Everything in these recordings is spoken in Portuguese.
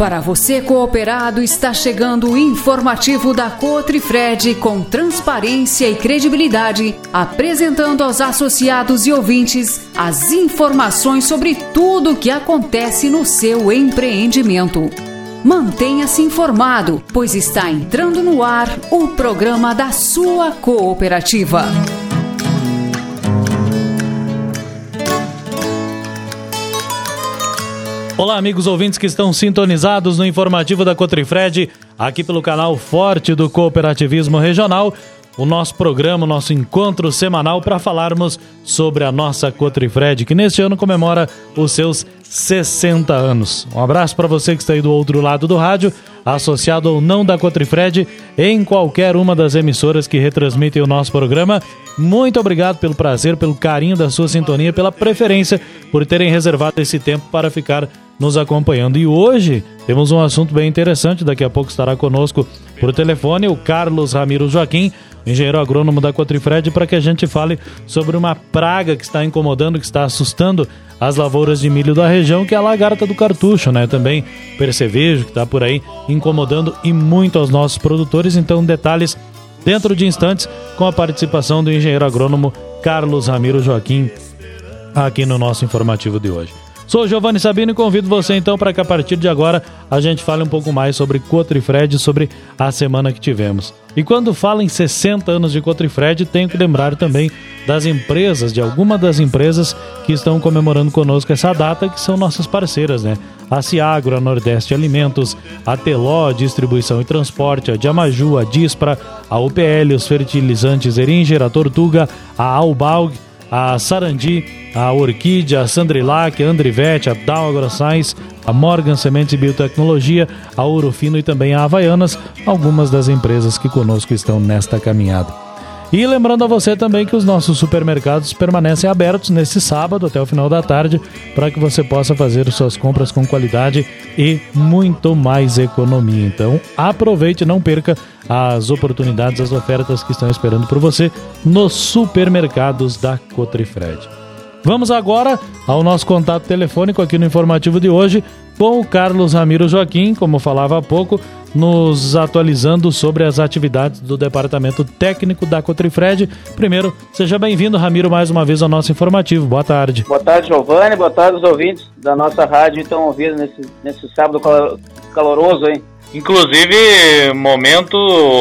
Para você cooperado, está chegando o informativo da Cotrifred com transparência e credibilidade, apresentando aos associados e ouvintes as informações sobre tudo o que acontece no seu empreendimento. Mantenha-se informado, pois está entrando no ar o programa da sua cooperativa. Olá, amigos ouvintes que estão sintonizados no informativo da Cotrifred, aqui pelo canal Forte do Cooperativismo Regional, o nosso programa, o nosso encontro semanal para falarmos sobre a nossa Cotrifred, que neste ano comemora os seus 60 anos. Um abraço para você que está aí do outro lado do rádio, associado ou não da Cotrifred, em qualquer uma das emissoras que retransmitem o nosso programa. Muito obrigado pelo prazer, pelo carinho da sua sintonia, pela preferência, por terem reservado esse tempo para ficar nos acompanhando. E hoje temos um assunto bem interessante. Daqui a pouco estará conosco por telefone o Carlos Ramiro Joaquim, engenheiro agrônomo da Cotrifred, para que a gente fale sobre uma praga que está incomodando, que está assustando as lavouras de milho da região, que é a lagarta do cartucho, né? Também percevejo, que está por aí incomodando e muito aos nossos produtores. Então, detalhes dentro de instantes com a participação do engenheiro agrônomo Carlos Ramiro Joaquim aqui no nosso informativo de hoje. Sou Giovanni Sabino e convido você então para que a partir de agora a gente fale um pouco mais sobre Cotrifred, sobre a semana que tivemos. E quando falo em 60 anos de Cotrifred, tenho que lembrar também das empresas, de alguma das empresas que estão comemorando conosco essa data, que são nossas parceiras, né? A Ciagro, a Nordeste Alimentos, a Teló, Distribuição e Transporte, a Diamaju, a Dispra, a UPL, os fertilizantes Eringer, a Tortuga, a Albalg, a Sarandi, a Orquídea, a Sandrilac, a Andrivete, a Dow AgroScience, a Morgan Sementes e Biotecnologia, a Ouro Fino e também a Havaianas, algumas das empresas que conosco estão nesta caminhada. E lembrando a você também que os nossos supermercados permanecem abertos nesse sábado até o final da tarde para que você possa fazer suas compras com qualidade e muito mais economia. Então aproveite, não perca as oportunidades, as ofertas que estão esperando por você nos supermercados da Cotrifred. Vamos agora ao nosso contato telefônico aqui no informativo de hoje com o Carlos Ramiro Joaquim, como falava há pouco, nos atualizando sobre as atividades do Departamento Técnico da Cotrifred. Primeiro, seja bem-vindo, Ramiro, mais uma vez ao nosso informativo. Boa tarde. Boa tarde, Giovanni. Boa tarde aos ouvintes da nossa rádio, então, ouvindo nesse sábado caloroso, hein? Inclusive, momento,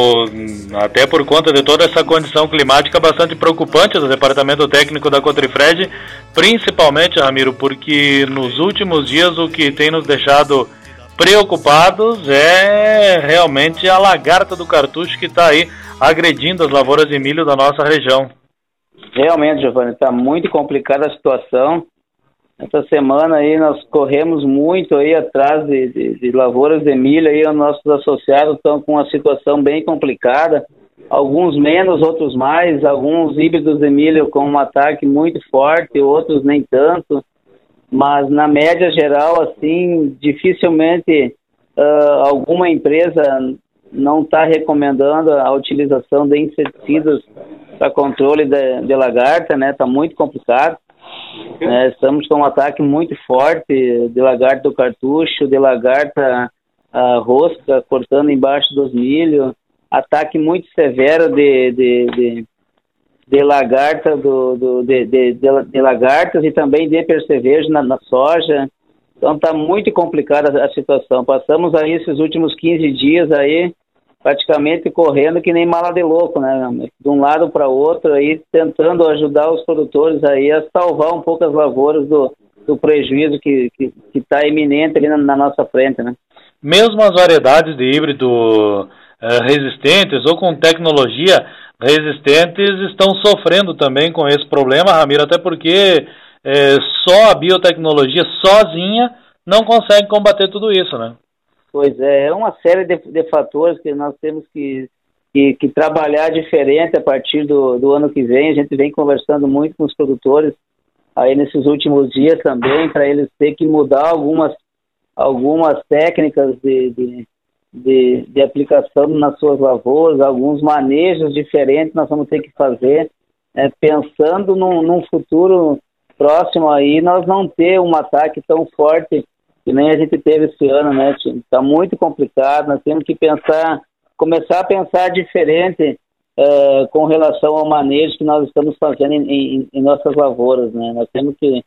até por conta de toda essa condição climática bastante preocupante do Departamento Técnico da Cotrifred, principalmente, Ramiro, porque nos últimos dias o que tem nos deixado preocupados é realmente a lagarta do cartucho que está aí agredindo as lavouras de milho da nossa região. Realmente, Giovanni, está muito complicada a situação. Essa semana aí nós corremos muito aí atrás de lavouras de milho, aí os nossos associados estão com uma situação bem complicada, alguns menos, outros mais, alguns híbridos de milho com um ataque muito forte, outros nem tanto, mas na média geral, assim, dificilmente alguma empresa não está recomendando a utilização de inseticidas para controle de lagarta, né? Está muito complicado. Estamos com um ataque muito forte de lagarta do cartucho, de lagarta rosca cortando embaixo dos milho, ataque muito severo de lagarta de lagartas e também de percevejo na soja. Então está muito complicada a situação. Passamos aí esses últimos 15 dias aí praticamente correndo que nem mala de louco, né? De um lado para outro, aí tentando ajudar os produtores aí a salvar um pouco as lavouras do prejuízo que está iminente ali na nossa frente, né? Mesmo as variedades de híbrido resistentes ou com tecnologia resistentes estão sofrendo também com esse problema, Ramiro, até porque só a biotecnologia sozinha não consegue combater tudo isso, né? Pois é uma série de fatores que nós temos que trabalhar diferente a partir do ano que vem. A gente vem conversando muito com os produtores aí nesses últimos dias também, para eles terem que mudar algumas técnicas de aplicação nas suas lavouras, alguns manejos diferentes nós vamos ter que fazer, pensando num futuro próximo aí, nós não ter um ataque tão forte que nem a gente teve esse ano, né? Está muito complicado, nós temos que começar a pensar diferente com relação ao manejo que nós estamos fazendo em nossas lavouras, né? Nós temos que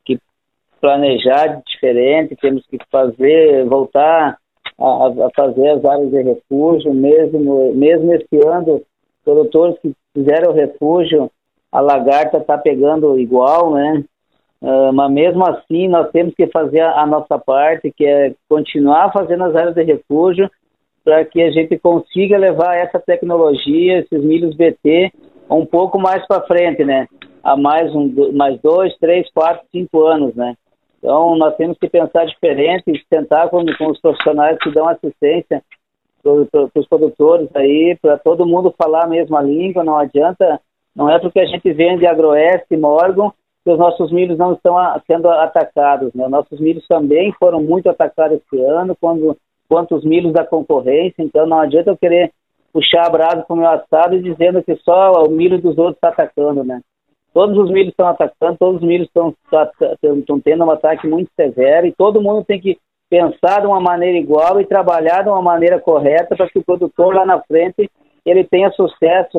planejar diferente, temos que voltar a fazer as áreas de refúgio, mesmo esse ano, produtores que fizeram o refúgio, a lagarta está pegando igual, né? Mas mesmo assim nós temos que fazer a nossa parte, que é continuar fazendo as áreas de refúgio para que a gente consiga levar essa tecnologia, esses milhos BT, um pouco mais para frente, né? Há mais 2, 3, 4, 5 anos, né? Então nós temos que pensar diferente e tentar com os profissionais que dão assistência para os produtores aí, para todo mundo falar a mesma língua. Não adianta, não é porque a gente vende Agroeste e Morgan que os nossos milhos não estão sendo atacados, né? Nossos milhos também foram muito atacados esse ano, quanto os milhos da concorrência. Então não adianta eu querer puxar a brasa para o meu assado e dizendo que só o milho dos outros está atacando, né? Todos os milhos estão atacando, todos os milhos estão tendo um ataque muito severo e todo mundo tem que pensar de uma maneira igual e trabalhar de uma maneira correta para que o produtor lá na frente ele tenha sucesso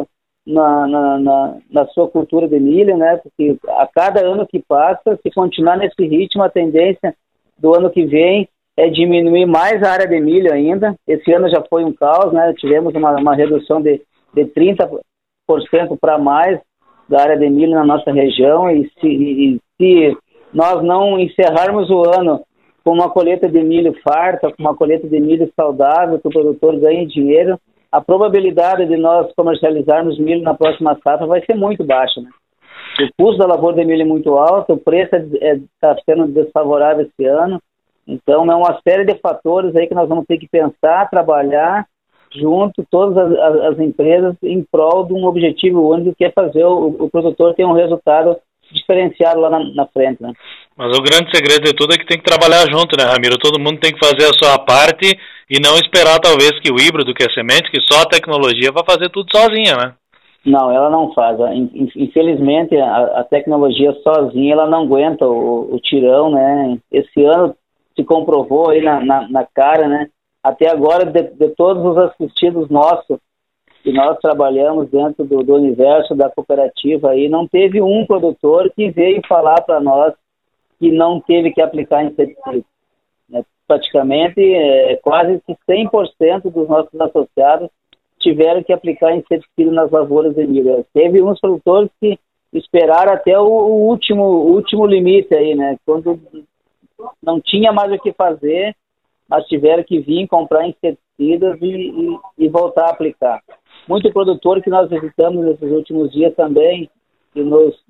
na sua cultura de milho, né? Porque a cada ano que passa, se continuar nesse ritmo, a tendência do ano que vem é diminuir mais a área de milho ainda. Esse ano já foi um caos, né? Tivemos uma redução de 30% para mais da área de milho na nossa região e se nós não encerrarmos o ano com uma colheita de milho farta, com uma colheita de milho saudável, que o produtor ganhe dinheiro, a probabilidade de nós comercializarmos milho na próxima safra vai ser muito baixa, né? O custo da lavoura de milho é muito alto, o preço está sendo desfavorável esse ano, então é uma série de fatores aí que nós vamos ter que pensar, trabalhar junto, todas as empresas, em prol de um objetivo único, que é fazer o produtor ter um resultado diferenciado lá na frente, né? Mas o grande segredo de tudo é que tem que trabalhar junto, né, Ramiro? Todo mundo tem que fazer a sua parte e não esperar, talvez, que o híbrido, que a semente, que só a tecnologia vai fazer tudo sozinha, né? Não, ela não faz. Infelizmente, a tecnologia sozinha, ela não aguenta o tirão, né? Esse ano se comprovou aí na cara, né? Até agora, de todos os assistidos nossos, que nós trabalhamos dentro do universo da cooperativa, aí, não teve um produtor que veio falar para nós que não teve que aplicar inseticida, né? Praticamente, quase que 100% dos nossos associados tiveram que aplicar inseticida nas lavouras de milho. Teve uns produtores que esperaram até o último limite aí, né? Quando não tinha mais o que fazer, mas tiveram que vir comprar inseticidas e voltar a aplicar. Muito produtor que nós visitamos nesses últimos dias também, que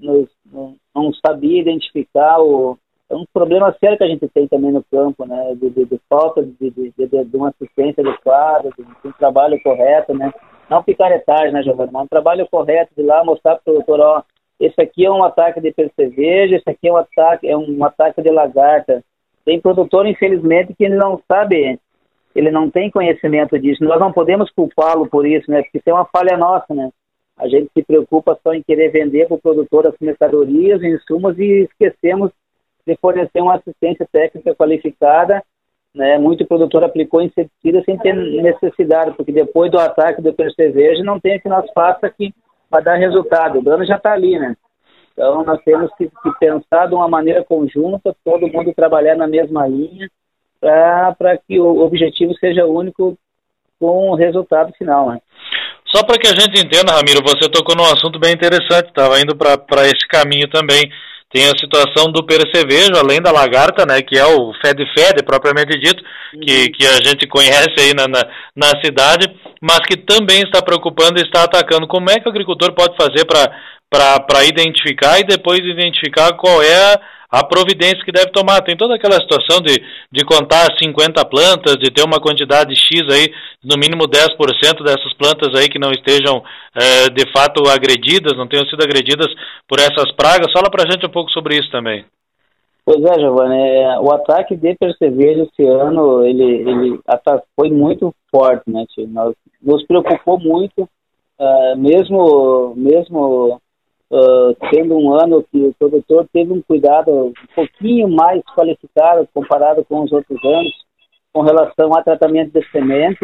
não sabia identificar é um problema sério que a gente tem também no campo, né? De falta de uma assistência adequada, de um trabalho correto, né? Não picaretagem, né, Giovanni? Mas um trabalho correto de lá mostrar para o produtor, ó, esse aqui é um ataque de percevejo, esse aqui é um ataque de lagarta. Tem produtor, infelizmente, que ele não sabe, ele não tem conhecimento disso. Nós não podemos culpá-lo por isso, né? Porque isso é uma falha nossa, né? A gente se preocupa só em querer vender para o produtor as mercadorias, insumos, e esquecemos de fornecer uma assistência técnica qualificada, né? Muito produtor aplicou inseticida sem ter necessidade, porque depois do ataque do percevejo não tem o que nós faça que vai dar resultado. O dano já está ali, né? Então nós temos que pensar de uma maneira conjunta, todo mundo trabalhar na mesma linha, para que o objetivo seja único com o resultado final, né? Só para que a gente entenda, Ramiro, você tocou num assunto bem interessante, estava indo para esse caminho também. Tem a situação do percevejo, além da lagarta, né, que é o fede-fede, propriamente dito, que a gente conhece aí na cidade, mas que também está preocupando e está atacando. Como é que o agricultor pode fazer para identificar e depois identificar qual é a providência que deve tomar? Tem toda aquela situação de contar 50 plantas, de ter uma quantidade X aí, no mínimo 10% dessas plantas aí que não estejam de fato agredidas, não tenham sido agredidas por essas pragas. Fala pra gente um pouco sobre isso também. Pois é, Giovanni, o ataque de percevejo esse ano, ele foi muito forte, né, tio? Nos preocupou muito, mesmo sendo um ano que o produtor teve um cuidado um pouquinho mais qualificado comparado com os outros anos, com relação a tratamento de semente.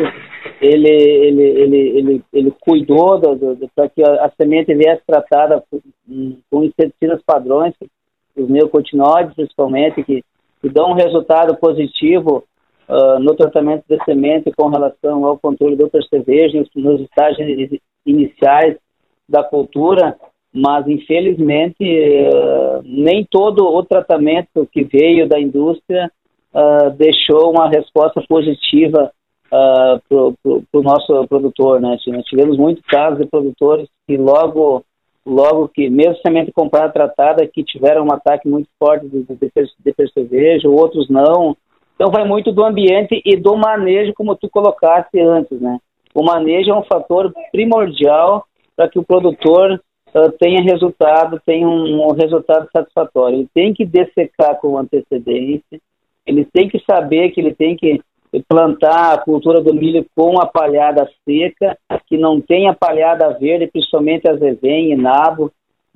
Ele cuidou para que a semente viesse tratada com inseticidas padrões, os neonicotinoides principalmente, que dão um resultado positivo no tratamento de semente com relação ao controle do percevejo nos estágios iniciais da cultura, mas infelizmente nem todo o tratamento que veio da indústria deixou uma resposta positiva para o nosso produtor, né? Nós tivemos muitos casos de produtores que logo que, mesmo semente comprada tratada, que tiveram um ataque muito forte de percevejo, outros não. Então vai muito do ambiente e do manejo, como tu colocaste antes, né? O manejo é um fator primordial para que o produtor tenha um resultado satisfatório. Ele tem que dessecar com antecedência, ele tem que saber que ele tem que plantar a cultura do milho com a palhada seca, que não tenha palhada verde, principalmente azevém e nabo,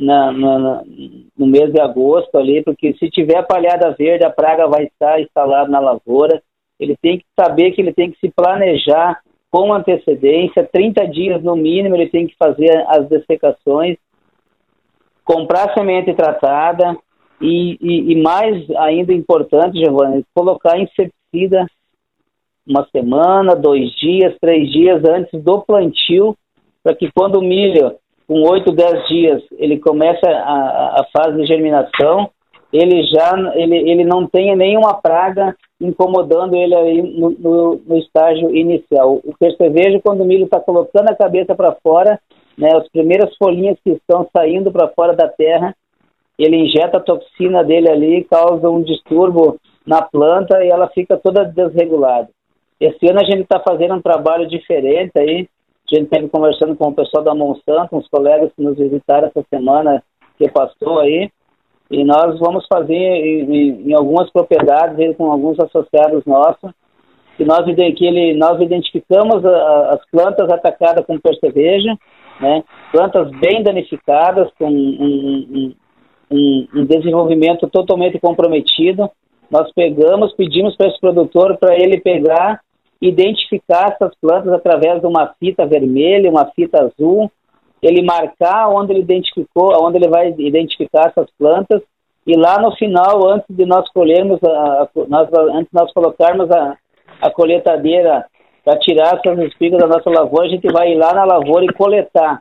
no mês de agosto ali, porque se tiver palhada verde, a praga vai estar instalada na lavoura. Ele tem que saber que ele tem que se planejar com antecedência, 30 dias no mínimo ele tem que fazer as dessecações, comprar semente tratada e mais ainda importante, Giovanni, colocar inseticida uma semana, 2 dias, 3 dias antes do plantio, para que quando o milho, com 8, 10 dias, ele começa a fase de germinação, ele não tenha nenhuma praga incomodando ele aí no estágio inicial. O percevejo, quando o milho está colocando a cabeça para fora, né, as primeiras folhinhas que estão saindo para fora da terra, ele injeta a toxina dele ali, causa um distúrbio na planta e ela fica toda desregulada. Esse ano a gente está fazendo um trabalho diferente aí. A gente esteve conversando com o pessoal da Monsanto, uns colegas que nos visitaram essa semana que passou aí, e nós vamos fazer em algumas propriedades, com alguns associados nossos, que nós identificamos as plantas atacadas com percevejo, né? Plantas bem danificadas, com um desenvolvimento totalmente comprometido. Nós pedimos para esse produtor para ele pegar, identificar essas plantas através de uma fita vermelha, uma fita azul, ele marcar onde ele vai identificar essas plantas, e lá no final, antes de nós colhermos, antes de nós colocarmos a colheitadeira para tirar essas espigas da nossa lavoura, a gente vai ir lá na lavoura e coletar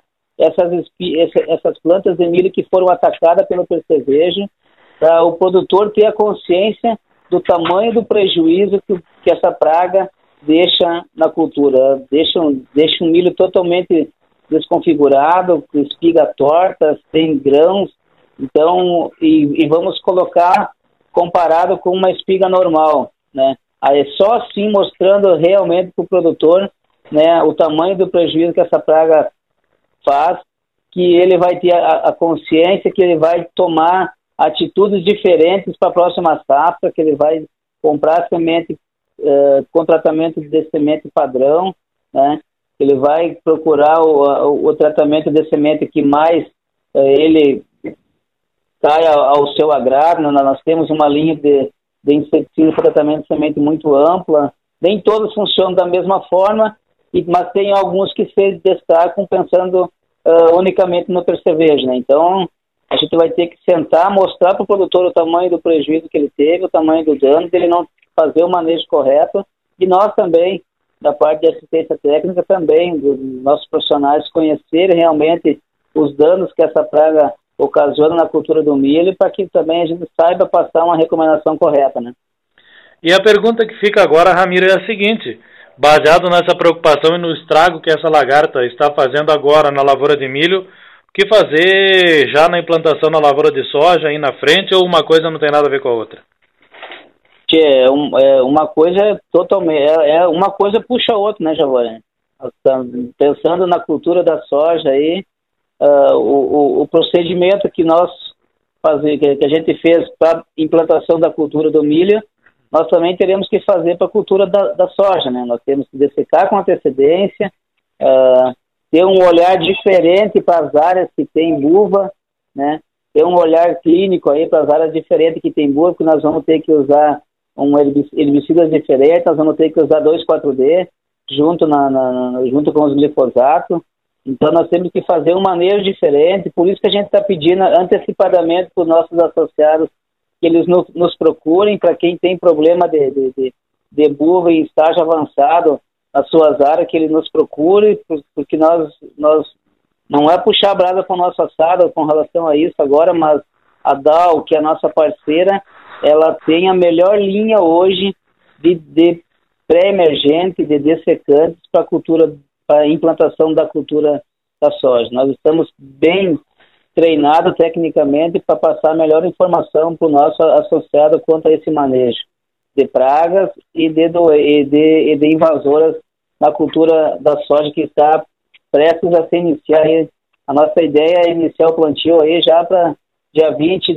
essas plantas de milho que foram atacadas pelo percevejo, para o produtor ter a consciência do tamanho do prejuízo que essa praga deixa na cultura. Deixa um milho totalmente desconfigurado, com espiga torta, sem grãos. Então, e vamos colocar comparado com uma espiga normal, né? Aí só assim, mostrando realmente para o produtor, né, o tamanho do prejuízo que essa praga faz, que ele vai ter a consciência que ele vai tomar atitudes diferentes para a próxima safra, que ele vai comprar semente com tratamento de semente padrão, né? Ele vai procurar o tratamento de semente que mais ele cai ao seu agrado. Nós temos uma linha de inseticidas para tratamento de semente muito ampla. Nem todos funcionam da mesma forma, mas tem alguns que se destacam pensando unicamente no percevejo, né? Então, a gente vai ter que sentar, mostrar para o produtor o tamanho do prejuízo que ele teve, o tamanho do dano, dele não fazer o manejo correto, e nós também, da parte de assistência técnica, também, dos nossos profissionais, conhecerem realmente os danos que essa praga ocasiona na cultura do milho, para que também a gente saiba passar uma recomendação correta, né? E a pergunta que fica agora, Ramiro, é a seguinte: baseado nessa preocupação e no estrago que essa lagarta está fazendo agora na lavoura de milho, o que fazer já na implantação na lavoura de soja aí na frente, ou uma coisa não tem nada a ver com a outra? Uma coisa totalmente, uma coisa puxa a outra, né, Giovanni? Pensando na cultura da soja aí, o procedimento que a gente fez para implantação da cultura do milho, nós também teremos que fazer para a cultura da soja, né? Nós temos que dessecar com antecedência, ter um olhar diferente para as áreas que tem buva, né? Ter um olhar clínico aí para as áreas diferentes que tem boa, porque nós vamos ter que usar herbicidas diferentes, nós vamos ter que usar 2,4-D junto com os glifosatos. Então nós temos que fazer um manejo diferente, por isso que a gente está pedindo antecipadamente para os nossos associados que eles nos procurem, para quem tem problema de buva em estágio avançado nas suas áreas, que ele nos procure, porque nós não é puxar a brasa para o nosso assado com relação a isso agora, mas a Dow, que é a nossa parceira, ela tem a melhor linha hoje de pré-emergente, de dessecantes para a implantação da cultura da soja. Nós estamos bem treinados tecnicamente para passar a melhor informação para o nosso associado quanto a esse manejo de pragas e de invasoras na cultura da soja, que está prestes a se iniciar. A nossa ideia é iniciar o plantio aí já para dia 20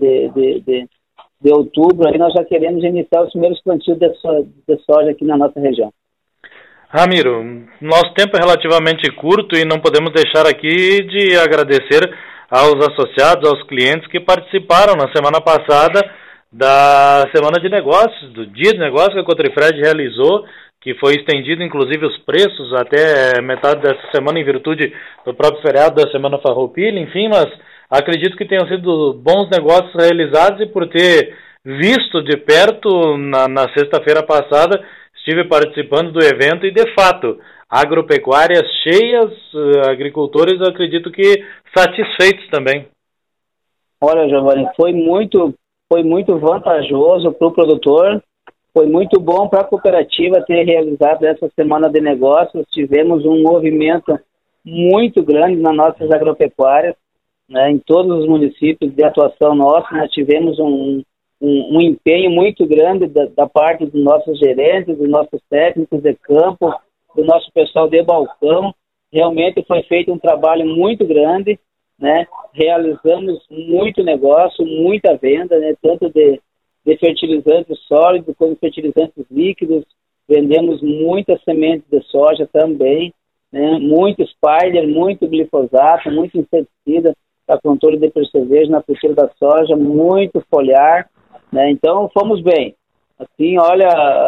de outubro, aí nós já queremos iniciar os primeiros plantios de soja aqui na nossa região. Ramiro, nosso tempo é relativamente curto e não podemos deixar aqui de agradecer aos associados, aos clientes que participaram na semana passada da Semana de Negócios, do Dia de Negócios que a Cotrifred realizou, que foi estendido inclusive os preços até metade dessa semana em virtude do próprio feriado da Semana Farroupilha, enfim, mas acredito que tenham sido bons negócios realizados e por ter visto de perto na sexta-feira passada, estive participando do evento e, de fato, agropecuárias cheias, agricultores, acredito que satisfeitos também. Olha, Giovanni, foi muito vantajoso para o produtor, foi muito bom para a cooperativa ter realizado essa semana de negócios. Tivemos um movimento muito grande nas nossas agropecuárias, né, em todos os municípios de atuação nossa. Nós tivemos um empenho muito grande da parte dos nossos gerentes, dos nossos técnicos de campo, do nosso pessoal de balcão. Realmente foi feito um trabalho muito grande, né? Realizamos muito negócio, muita venda, né? Tanto de fertilizantes sólidos como fertilizantes líquidos. Vendemos muitas sementes de soja também, né? Muito spider, muito glifosato, muito inseticida para controle de percevejo na cultura da soja, muito foliar, né? Então fomos bem. Assim, olha,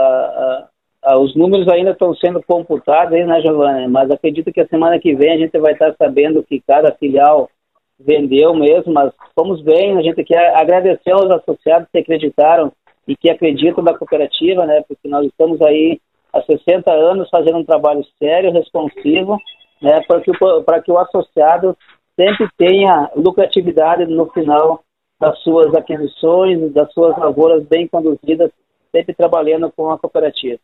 os números ainda estão sendo computados aí, né, Giovanni? Mas acredito que a semana que vem a gente vai estar sabendo que cada filial vendeu mesmo, mas fomos bem. A gente quer agradecer aos associados que acreditaram e que acreditam na cooperativa, né? Porque nós estamos aí há 60 anos fazendo um trabalho sério, responsivo, né? Para que o associado sempre tenha lucratividade no final das suas aquisições, das suas lavouras bem conduzidas, sempre trabalhando com a cooperativa.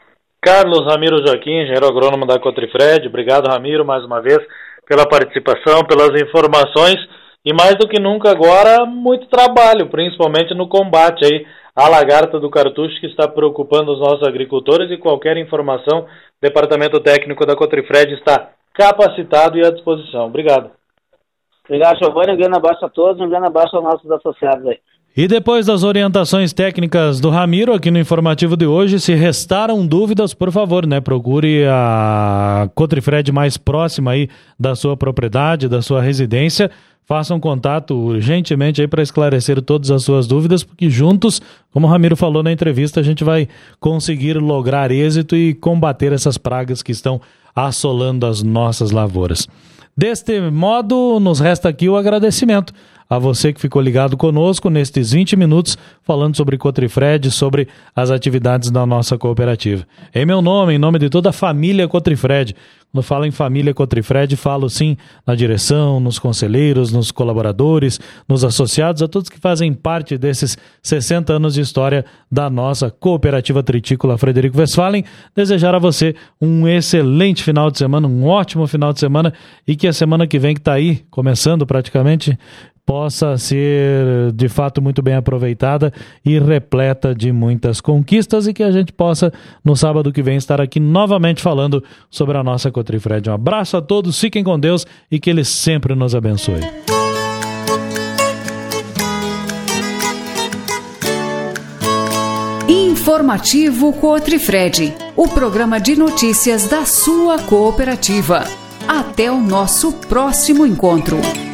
Carlos Ramiro Joaquim, engenheiro agrônomo da Cotrifred. Obrigado, Ramiro, mais uma vez, pela participação, pelas informações e, mais do que nunca agora, muito trabalho, principalmente no combate aí à lagarta do cartucho, que está preocupando os nossos agricultores, e qualquer informação, o Departamento Técnico da Cotrifred está capacitado e à disposição. Obrigado. Obrigado, Giovanni. Um grande abraço a todos, um grande abraço aos nossos associados aí. E depois das orientações técnicas do Ramiro aqui no informativo de hoje, se restaram dúvidas, por favor, né, procure a Cotrifred mais próxima aí da sua propriedade, da sua residência. Façam contato urgentemente aí para esclarecer todas as suas dúvidas, porque juntos, como o Ramiro falou na entrevista, a gente vai conseguir lograr êxito e combater essas pragas que estão assolando as nossas lavouras. Deste modo, nos resta aqui o agradecimento a você que ficou ligado conosco nestes 20 minutos falando sobre Cotrifred, sobre as atividades da nossa cooperativa. Em meu nome, em nome de toda a família Cotrifred, quando falo em família Cotrifred, falo sim na direção, nos conselheiros, nos colaboradores, nos associados, a todos que fazem parte desses 60 anos de história da nossa cooperativa tritícola Frederico Westphalen. Desejar a você um excelente final de semana, um ótimo final de semana, e que a semana que vem, que está aí, começando praticamente, possa ser de fato muito bem aproveitada e repleta de muitas conquistas, e que a gente possa no sábado que vem estar aqui novamente falando sobre a nossa Cotrifred. Um abraço a todos, fiquem com Deus e que Ele sempre nos abençoe. Informativo Cotrifred, o programa de notícias da sua cooperativa. Até o nosso próximo encontro.